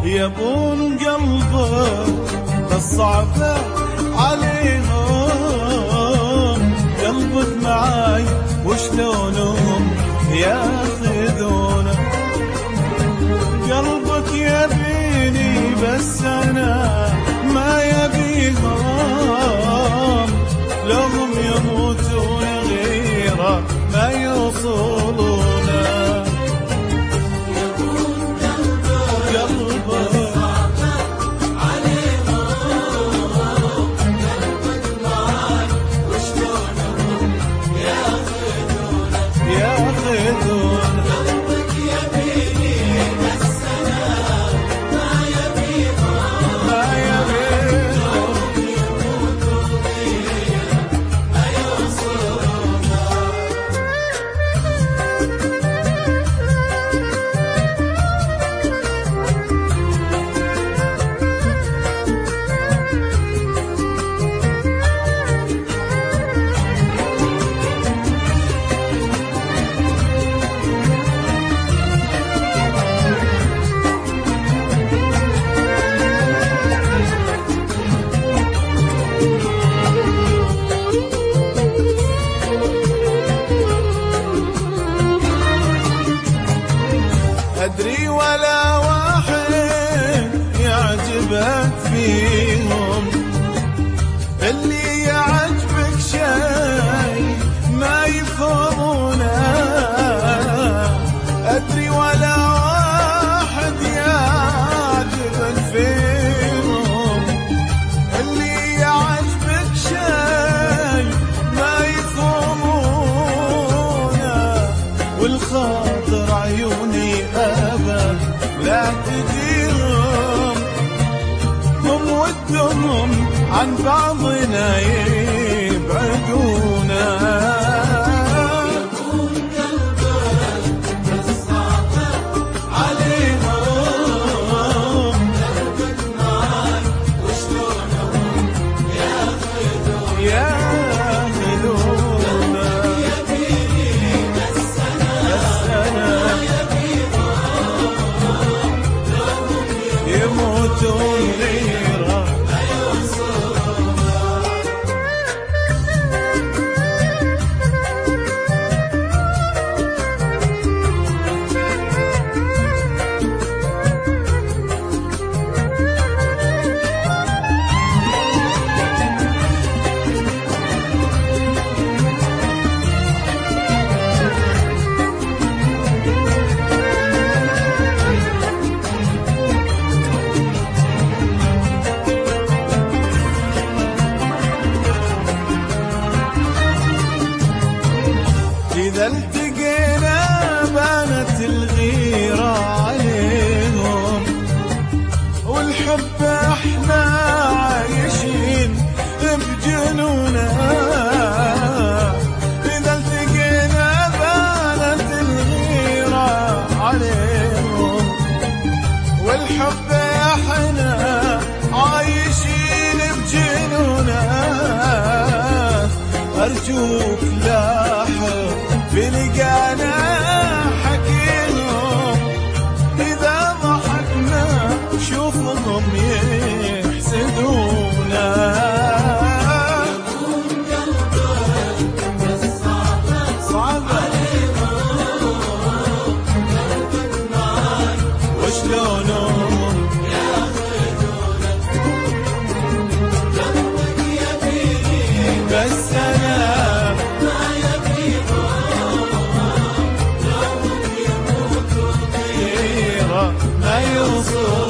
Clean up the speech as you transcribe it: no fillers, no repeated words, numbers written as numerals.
يبون قلبك بس صعبة عليهم، قلبك معاي وشلونهم ياخذونه، قلبك يبيني بس أنا ما يبيهم، لهم يموتون غيره ما يوصلونه. أدري ولا واحد يعجبك فيهم، اللي يعجبك شيء ما يفهمونه. أدري ولا واحد يعجبك فيهم، اللي يعجبك شيء ما يفهمونه. والخاطر عيوني أبد لا تجيهم، هم ودهم عن بعضنا يبعدونا. يكون قلبك بس صعبة عليهم، قلبك معاي وشلونهم ياخذونا. إذا التقينا بانت الغيرة عليهم، والحب احنا عايشين بجنونه. إذا التقينا بانت الغيرة عليهم، والحب احنا عايشين بجنونه. أرجوك لاحظ بلقانا حكيهم، إذا ضحكنا شوفهم يحسدونا. يكون قلبك بس صعبة عليهم، قلبك معاي وشلونهم ياخذونا. قلبك يبيني بس أنا ما يوصل